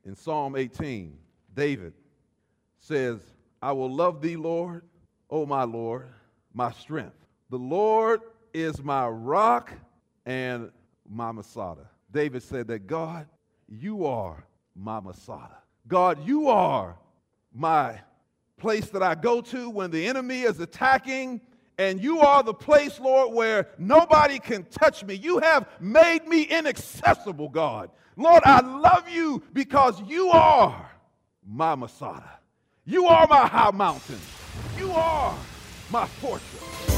In Psalm 18, David says, I will love thee, Lord, O my Lord, my strength. The Lord is my rock and my Masada. David said that, God, you are my Masada. God, you are my place that I go to when the enemy is attacking, and you are the place, Lord, where nobody can touch me. You have made me inaccessible, God. Lord, I love you because you are my Masada. You are my high mountain. You are my fortress.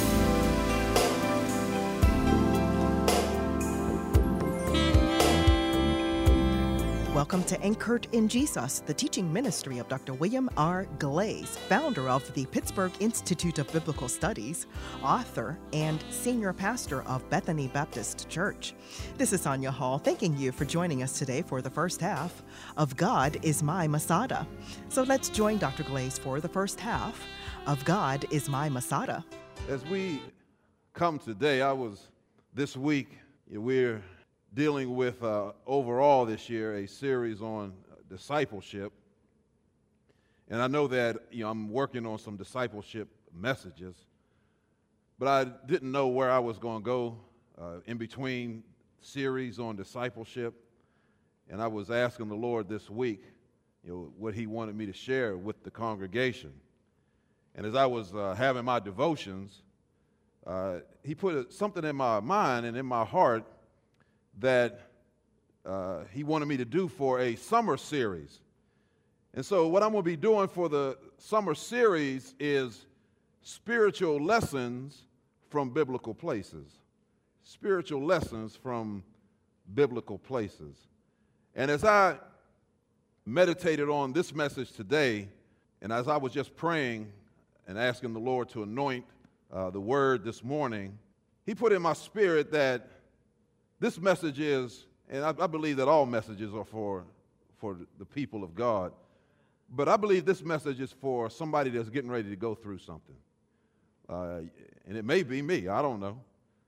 Welcome to Anchored in Jesus, the teaching ministry of Dr. William R. Glaze, founder of the Pittsburgh Institute of Biblical Studies, author, and senior pastor of Bethany Baptist Church. This is Sonia Hall, thanking you for joining us today for the first half of God is My Masada. So let's join Dr. Glaze for the first half of God is My Masada. As we come today, this week, we're dealing with overall this year a series on discipleship. And I know that I'm working on some discipleship messages, but I didn't know where I was going to go in between series on discipleship. And I was asking the Lord this week, what he wanted me to share with the congregation. And as I was having my devotions, he put something in my mind and in my heart that he wanted me to do for a summer series. And so what I'm going to be doing for the summer series is spiritual lessons from biblical places. Spiritual lessons from biblical places. And as I meditated on this message today, and as I was just praying and asking the Lord to anoint the word this morning, he put in my spirit that this message is, and I believe that all messages are for the people of God, but I believe this message is for somebody that's getting ready to go through something. And it may be me, I don't know.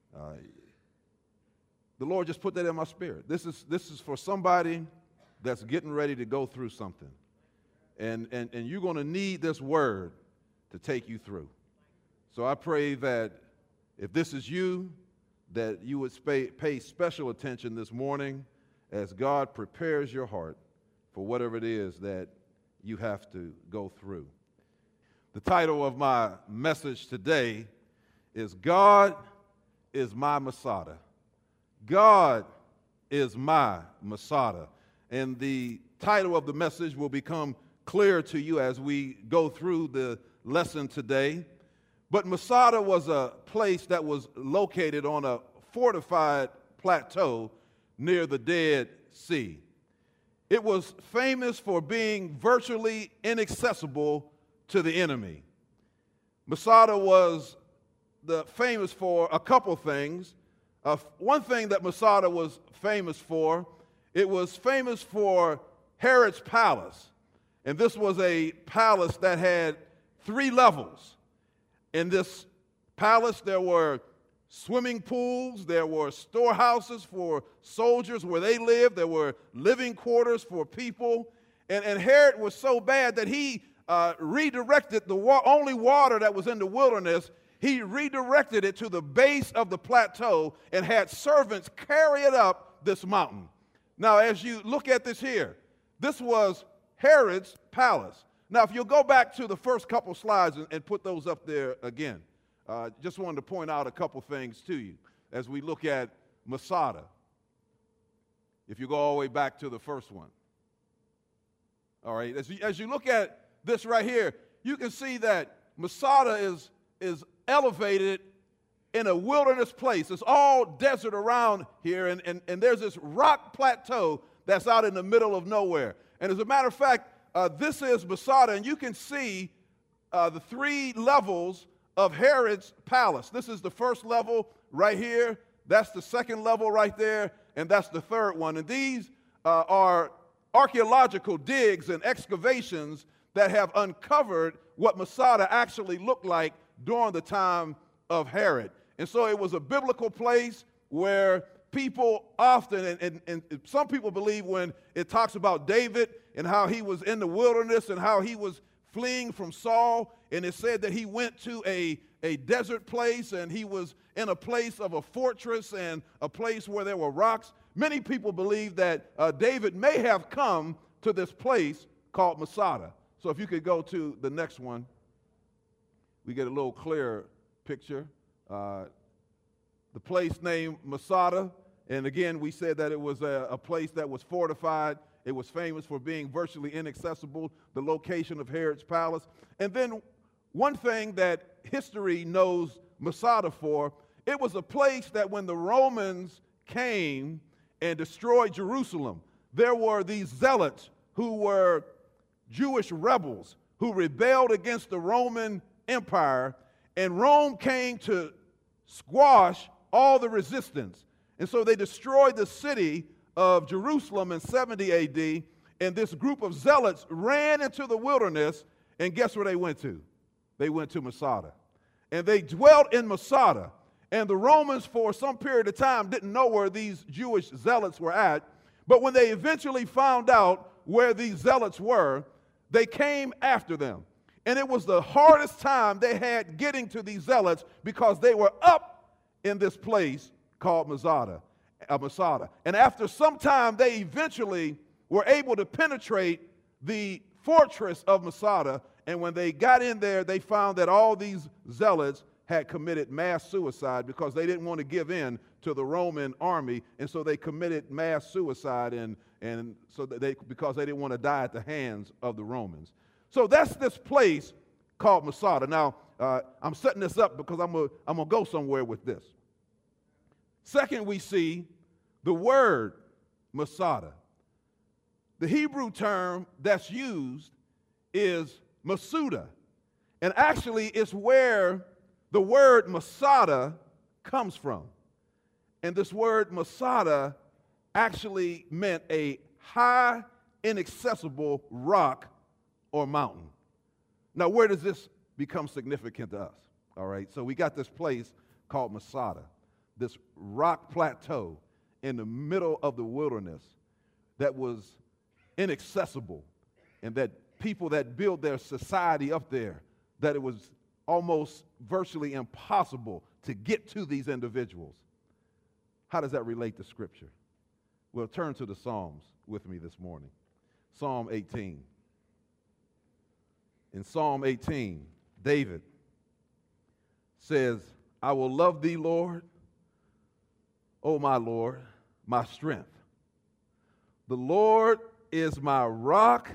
The Lord just put that in my spirit. This is for somebody that's getting ready to go through something. And you're going to need this word to take you through. So I pray that if this is you, that you would pay special attention this morning as God prepares your heart for whatever it is that you have to go through. The title of my message today is God is My Masada. God is my Masada. And the title of the message will become clear to you as we go through the lesson today. But Masada was a place that was located on a fortified plateau near the Dead Sea. It was famous for being virtually inaccessible to the enemy. Masada was famous for a couple things. One thing that Masada was famous for, it was famous for Herod's palace. And this was a palace that had 3 levels. In this palace, there were swimming pools, there were storehouses for soldiers where they lived, there were living quarters for people. And Herod was so bad that he redirected the only water that was in the wilderness. He redirected it to the base of the plateau and had servants carry it up this mountain. Now, as you look at this here, this was Herod's palace. Now, if you'll go back to the first couple slides and put those up there again, just wanted to point out a couple things to you as we look at Masada. If you go all the way back to the first one. All right, as you look at this right here, you can see that Masada is elevated in a wilderness place. It's all desert around here, and there's this rock plateau that's out in the middle of nowhere. And as a matter of fact, this is Masada, and you can see the 3 levels of Herod's palace. This is the first level right here. That's the second level right there, and that's the third one. And these are archaeological digs and excavations that have uncovered what Masada actually looked like during the time of Herod. And so it was a biblical place where people often, and some people believe when it talks about David, and how he was in the wilderness and how he was fleeing from Saul. And it said that he went to a desert place, and he was in a place of a fortress and a place where there were rocks. Many people believe that David may have come to this place called Masada. So if you could go to the next one, we get a little clearer picture. The place named Masada, and again, we said that it was a place that was fortified. It was famous for being virtually inaccessible, the location of Herod's palace. And then one thing that history knows Masada for, it was a place that when the Romans came and destroyed Jerusalem, there were these zealots who were Jewish rebels who rebelled against the Roman Empire, and Rome came to squash all the resistance. And so they destroyed the city of Jerusalem in 70 AD, and this group of zealots ran into the wilderness, and guess where they went to? They went to Masada. And they dwelt in Masada. And the Romans, for some period of time, didn't know where these Jewish zealots were at. But when they eventually found out where these zealots were, they came after them. And it was the hardest time they had getting to these zealots because they were up in this place called Masada. And after some time, they eventually were able to penetrate the fortress of Masada. And when they got in there, they found that all these zealots had committed mass suicide because they didn't want to give in to the Roman army. And so they committed mass suicide because they didn't want to die at the hands of the Romans. So that's this place called Masada. Now, I'm setting this up because I'm going to go somewhere with this. Second, we see the word Masada. The Hebrew term that's used is Masuda. And actually, it's where the word Masada comes from. And this word Masada actually meant a high, inaccessible rock or mountain. Now, where does this become significant to us? All right, so we got this place called Masada, this rock plateau in the middle of the wilderness that was inaccessible, and that people that built their society up there, that it was almost virtually impossible to get to these individuals. How does that relate to Scripture? Well, turn to the Psalms with me this morning. Psalm 18. In Psalm 18, David says, I will love thee, Lord, O my Lord, my strength. The Lord is my rock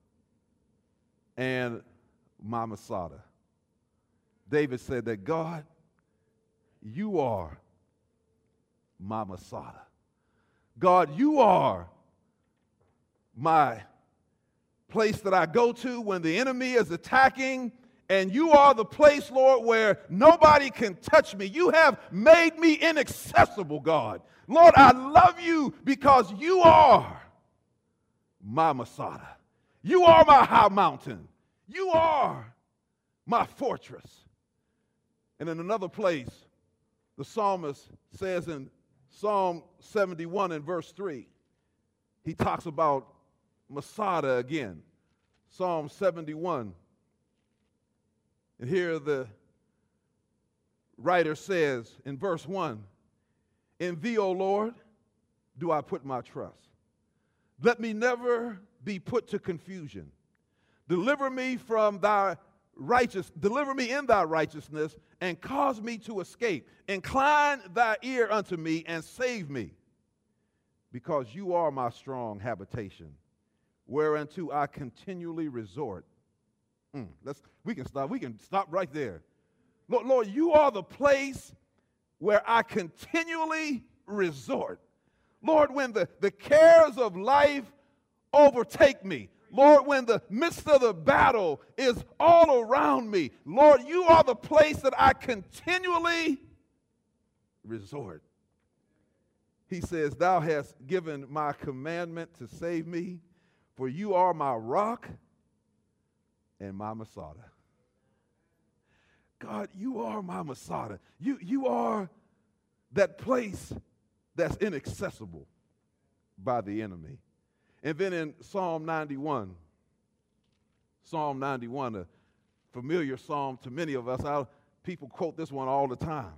and my Masada. David said that, God, you are my Masada. God, you are my place that I go to when the enemy is attacking, and you are the place, Lord, where nobody can touch me. You have made me inaccessible, God. Lord, I love you because you are my Masada. You are my high mountain. You are my fortress. And in another place, the psalmist says in Psalm 71 and verse 3, he talks about Masada again. Psalm 71. And here the writer says in verse 1, in thee, O Lord, do I put my trust. Let me never be put to confusion. Deliver me in thy righteousness, and cause me to escape. Incline thy ear unto me, and save me, because you are my strong habitation, whereunto I continually resort. We can stop right there. Lord, you are the place where I continually resort. Lord, when the cares of life overtake me, Lord, when the midst of the battle is all around me, Lord, you are the place that I continually resort. He says, thou hast given my commandment to save me, for you are my rock and my Masada. God, you are my Masada. You are that place that's inaccessible by the enemy. And then in Psalm 91, a familiar psalm to many of us. People quote this one all the time.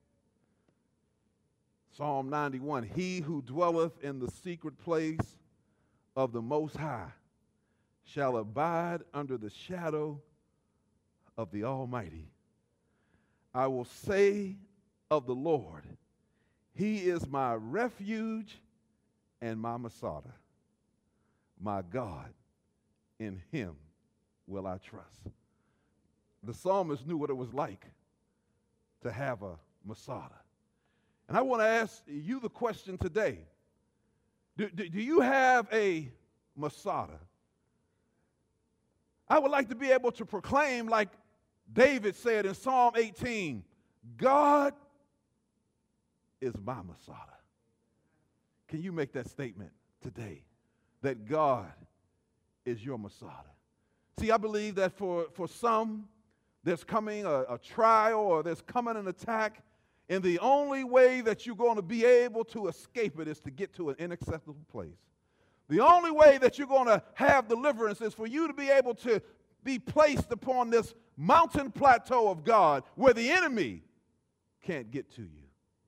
Psalm 91, he who dwelleth in the secret place of the Most High shall abide under the shadow of the Almighty. I will say of the Lord, he is my refuge and my Masada. My God, in him will I trust. The psalmist knew what it was like to have a Masada. And I want to ask you the question today. Do you have a Masada? I would like to be able to proclaim, like David said in Psalm 18, God is my Masada. Can you make that statement today? That God is your Masada. See, I believe that for some, there's coming a trial or there's coming an attack, and the only way that you're going to be able to escape it is to get to an inaccessible place. The only way that you're going to have deliverance is for you to be able to be placed upon this mountain plateau of God where the enemy can't get to you.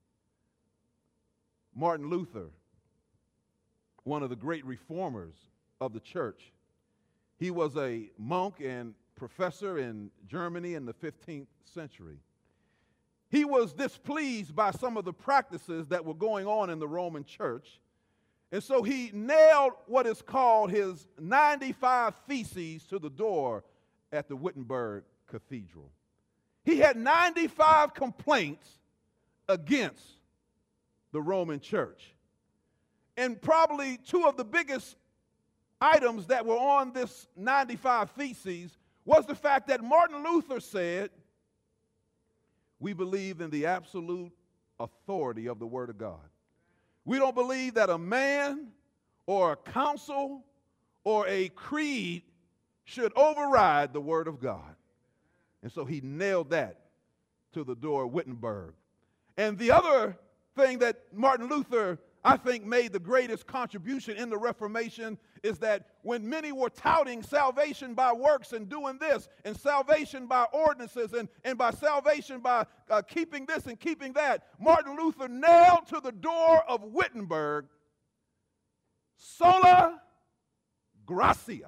Martin Luther, one of the great reformers of the church, he was a monk and professor in Germany in the 15th century. He was displeased by some of the practices that were going on in the Roman church, and so he nailed what is called his 95 Theses to the door at the Wittenberg Cathedral. He had 95 complaints against the Roman church. And probably two of the biggest items that were on this 95 Theses was the fact that Martin Luther said, we believe in the absolute authority of the Word of God. We don't believe that a man or a council or a creed should override the Word of God. And so he nailed that to the door of Wittenberg. And the other thing that Martin Luther, I think, made the greatest contribution in the Reformation is that when many were touting salvation by works and doing this, and salvation by ordinances, and by salvation by keeping this and keeping that, Martin Luther nailed to the door of Wittenberg, sola gratia.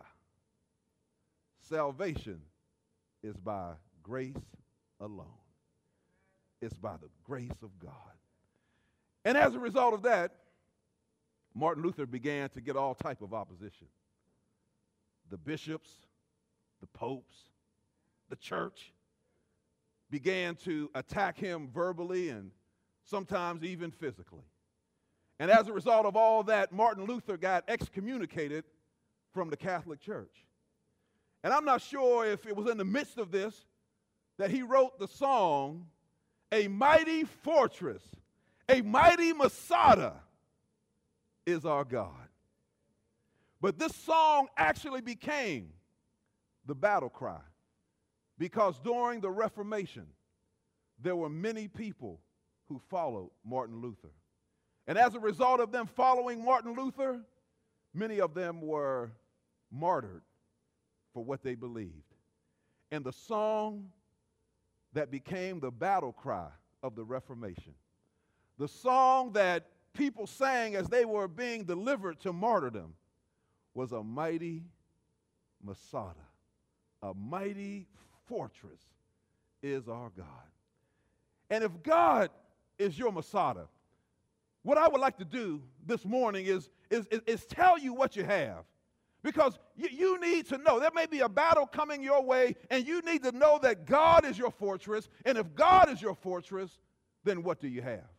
Salvation is by grace alone. It's by the grace of God. And as a result of that, Martin Luther began to get all type of opposition. The bishops, the popes, the church began to attack him verbally and sometimes even physically. And as a result of all that, Martin Luther got excommunicated from the Catholic Church. And I'm not sure if it was in the midst of this that he wrote the song, "A Mighty Fortress, a Mighty Masada is our God." But this song actually became the battle cry because during the Reformation, there were many people who followed Martin Luther. And as a result of them following Martin Luther, many of them were martyred for what they believed. And the song that became the battle cry of the Reformation, the song that people sang as they were being delivered to martyrdom, was "A Mighty Masada." A mighty fortress is our God. And if God is your Masada, what I would like to do this morning is tell you what you have. Because you need to know there may be a battle coming your way, and you need to know that God is your fortress. And if God is your fortress, then what do you have?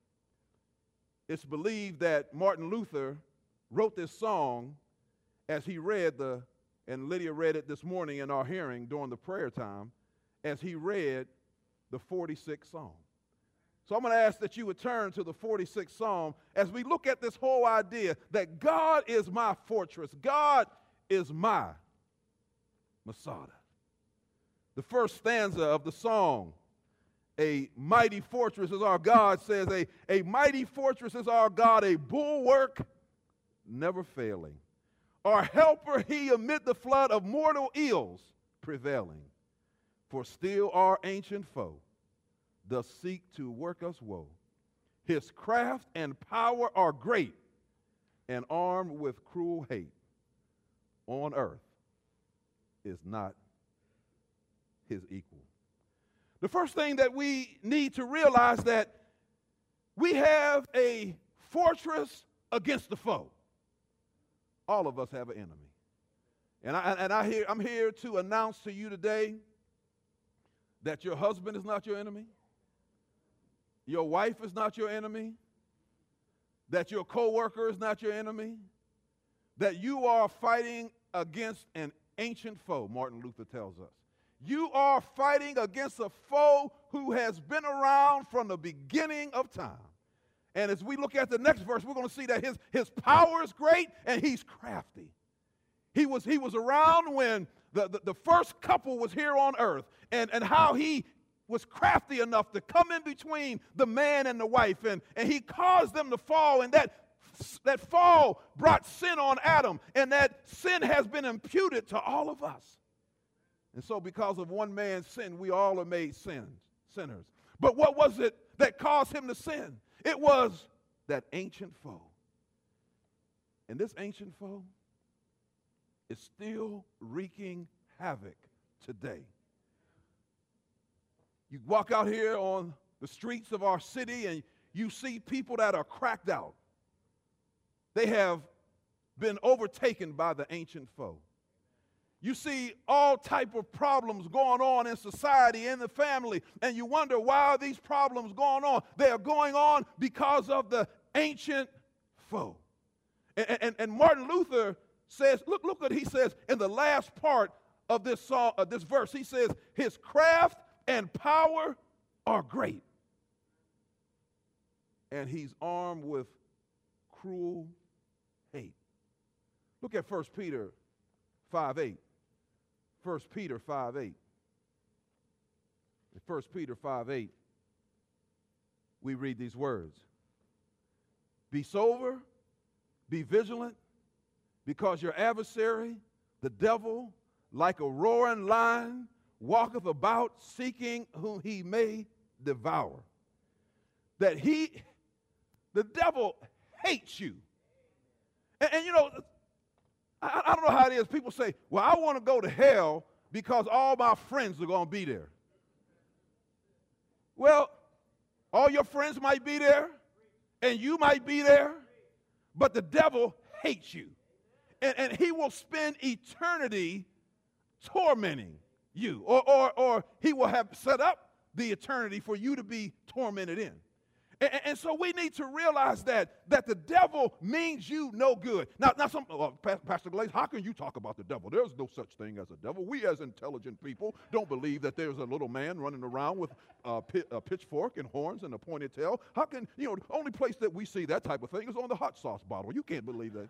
It's believed that Martin Luther wrote this song as he read and Lydia read it this morning in our hearing during the prayer time, as he read the 46th Psalm. So I'm going to ask that you would turn to the 46th Psalm as we look at this whole idea that God is my fortress. God is my Masada. The first stanza of the song, "A mighty fortress is our God," says, a mighty fortress is our God, a bulwark never failing. Our helper he amid the flood of mortal ills prevailing. For still our ancient foe does seek to work us woe. His craft and power are great, and armed with cruel hate. On earth is not his equal. The first thing that we need to realize that we have a fortress against the foe. All of us have an enemy. And I'm here to announce to you today that your husband is not your enemy. Your wife is not your enemy. That your coworker is not your enemy. That you are fighting against an ancient foe, Martin Luther tells us. You are fighting against a foe who has been around from the beginning of time. And as we look at the next verse, we're going to see that his power is great and he's crafty. He was around when the first couple was here on earth, and how he was crafty enough to come in between the man and the wife, and he caused them to fall, and that fall brought sin on Adam, and that sin has been imputed to all of us. And so because of one man's sin, we all are made sinners. But what was it that caused him to sin? It was that ancient foe. And this ancient foe is still wreaking havoc today. You walk out here on the streets of our city and you see people that are cracked out. They have been overtaken by the ancient foe. You see all type of problems going on in society, in the family, and you wonder why are these problems going on? They are going on because of the ancient foe. And Martin Luther says, look what he says in the last part of this song, of this verse. He says, his craft and power are great, and he's armed with cruel hate. Look at 1 Peter 5:8. 1 Peter 5:8. In 1 Peter 5:8, we read these words. Be sober, be vigilant, because your adversary, the devil, like a roaring lion, walketh about seeking whom he may devour. That the devil hates you. And you know, I don't know how it is. People say, well, I want to go to hell because all my friends are going to be there. Well, all your friends might be there, and you might be there, but the devil hates you. And he will spend eternity tormenting you, or he will have set up the eternity for you to be tormented in. And so we need to realize that the devil means you no good. Now Pastor Glaze, how can you talk about the devil? There's no such thing as a devil. We as intelligent people don't believe that there's a little man running around with a pitchfork and horns and a pointed tail. How can, the only place that we see that type of thing is on the hot sauce bottle. You can't believe that.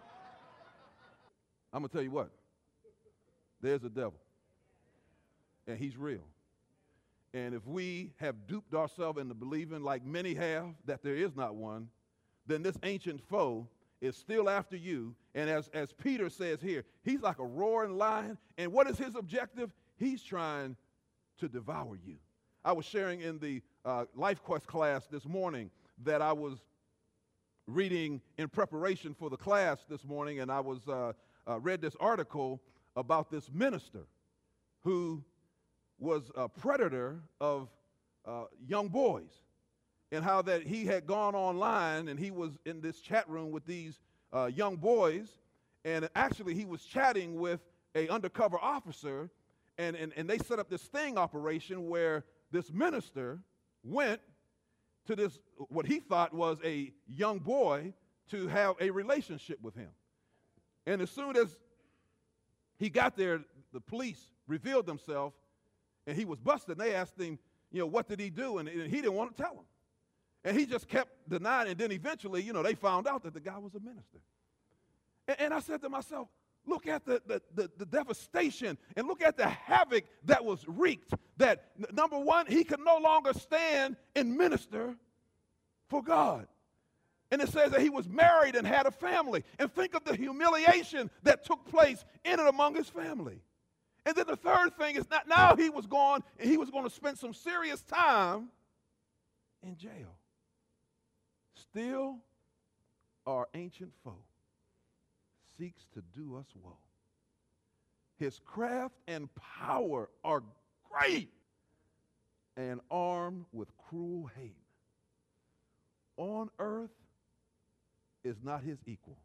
I'm going to tell you what. There's a devil. And he's real. And if we have duped ourselves into believing, like many have, that there is not one, then this ancient foe is still after you. And as Peter says here, he's like a roaring lion. And what is his objective? He's trying to devour you. I was sharing in the Life Quest class this morning that I was reading in preparation for the class this morning, and I was read this article about this minister who was a predator of young boys, and how that he had gone online and he was in this chat room with these young boys, and actually he was chatting with an undercover officer, and they set up this sting operation where this minister went to this, what he thought was a young boy, to have a relationship with him. And as soon as he got there, the police revealed themselves, and he was busted. And they asked him, what did he do? And he didn't want to tell them. And he just kept denying. And then eventually, they found out that the guy was a minister. And I said to myself, look at the devastation, and look at the havoc that was wreaked. That, number one, he could no longer stand and minister for God. And it says that he was married and had a family. And think of the humiliation that took place in and among his family. And then the third thing is that now he was going to spend some serious time in jail. Still, our ancient foe seeks to do us woe. His craft and power are great and armed with cruel hate. On earth is not his equal.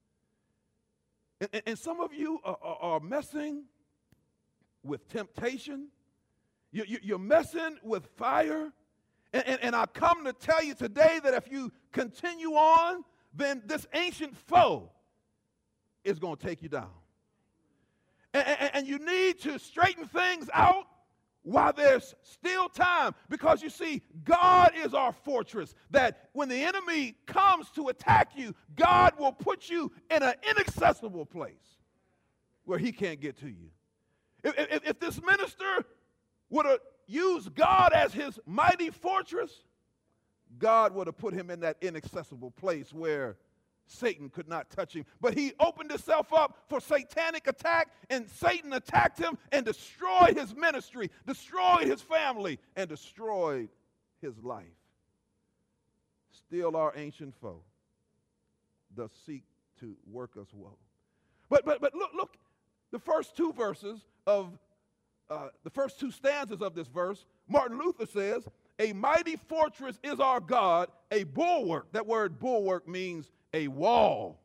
And some of you are messing with temptation. You're messing with fire. And I come to tell you today that if you continue on, then this ancient foe is going to take you down. And you need to straighten things out while there's still time. Because you see, God is our fortress. That when the enemy comes to attack you, God will put you in an inaccessible place where he can't get to you. If this minister would have used God as his mighty fortress, God would have put him in that inaccessible place where Satan could not touch him. But he opened himself up for satanic attack, and Satan attacked him and destroyed his ministry, destroyed his family, and destroyed his life. Still our ancient foe does seek to work us woe. But look, the first two verses of the first two stanzas of this verse, Martin Luther says, "A mighty fortress is our God, a bulwark." That word bulwark means a wall.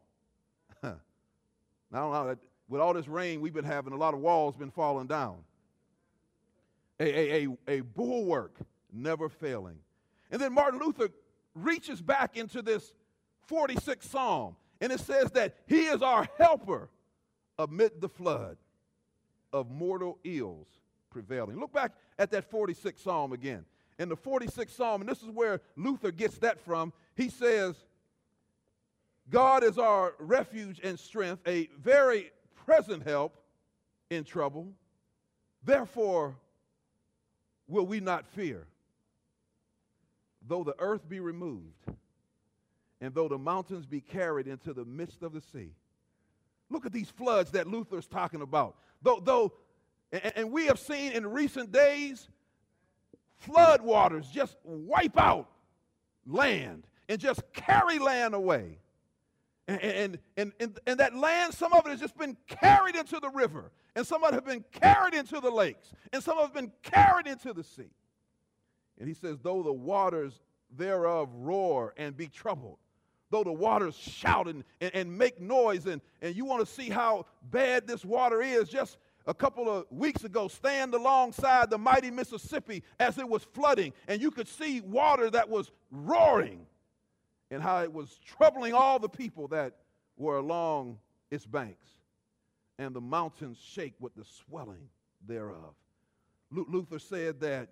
Now, with all this rain we've been having, a lot of walls been falling down. A bulwark, never failing. And then Martin Luther reaches back into this 46th Psalm, and it says that he is our helper amid the flood of mortal ills prevailing. Look back at that 46th Psalm again. In the 46th Psalm, and this is where Luther gets that from, he says, God is our refuge and strength, a very present help in trouble. Therefore will we not fear, though the earth be removed, and though the mountains be carried into the midst of the sea. Look at these floods that Luther's talking about. And we have seen in recent days, flood waters just wipe out land and just carry land away. And that land, some of it has just been carried into the river, and some of it have been carried into the lakes, and some of it have been carried into the sea. And he says, though the waters thereof roar and be troubled, though the waters shout and make noise, and you want to see how bad this water is, just a couple of weeks ago, stand alongside the mighty Mississippi as it was flooding, and you could see water that was roaring and how it was troubling all the people that were along its banks. And the mountains shake with the swelling thereof. Luther said that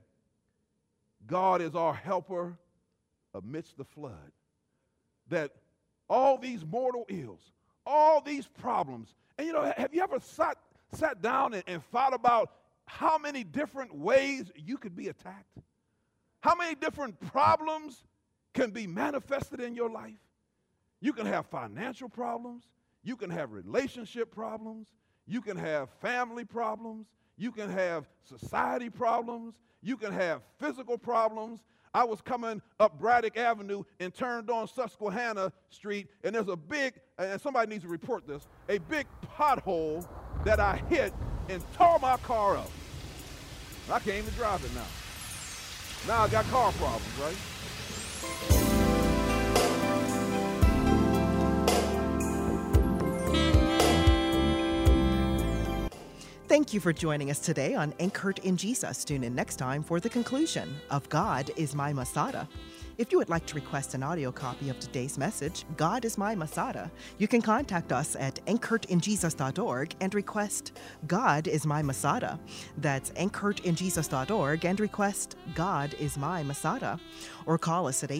God is our helper amidst the flood. That all these mortal ills, all these problems, and have you ever sat down and thought about how many different ways you could be attacked? How many different problems can be manifested in your life? You can have financial problems. You can have relationship problems. You can have family problems. You can have society problems. You can have physical problems. I was coming up Braddock Avenue and turned on Susquehanna Street, and there's a big, and somebody needs to report this, a big pothole that I hit and tore my car up. I can't even drive it now. Now I got car problems, right? Thank you for joining us today on Anchored in Jesus. Tune in next time for the conclusion of God is My Masada. If you would like to request an audio copy of today's message, God is My Masada, you can contact us at anchoredinjesus.org and request God is My Masada. That's anchoredinjesus.org and request God is My Masada. Or call us at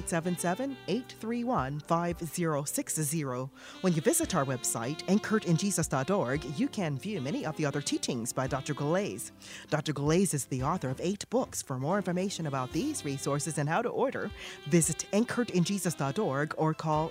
877-831-5060. When you visit our website, anchoredinjesus.org, you can view many of the other teachings by Dr. Galais. Dr. Galais is the author of 8 books. For more information about these resources and how to order, Visit anchoredinjesus.org or call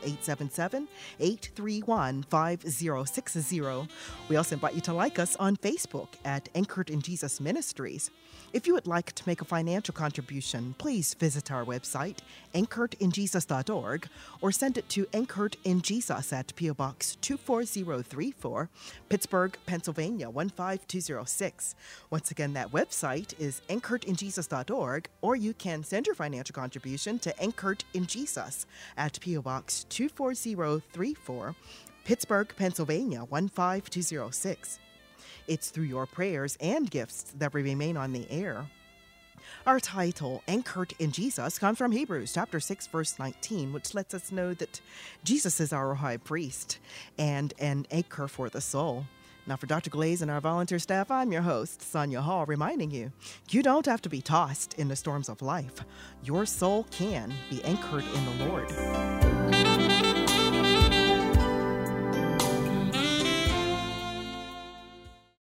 877-831-5060. We also invite you to like us on Facebook at Anchored in Jesus Ministries. If you would like to make a financial contribution, please visit our website, anchoredinjesus.org, or send it to Anchored in Jesus at P.O. Box 24034, Pittsburgh, Pennsylvania 15206. Once again, that website is anchoredinjesus.org, or you can send your financial contribution to Anchored in Jesus at P.O. Box 24034, Pittsburgh, Pennsylvania 15206. It's through your prayers and gifts that we remain on the air. Our title, Anchored in Jesus, comes from Hebrews chapter 6, verse 19, which lets us know that Jesus is our high priest and an anchor for the soul. Now, for Dr. Glaze and our volunteer staff, I'm your host, Sonia Hall, reminding you, you don't have to be tossed in the storms of life. Your soul can be anchored in the Lord.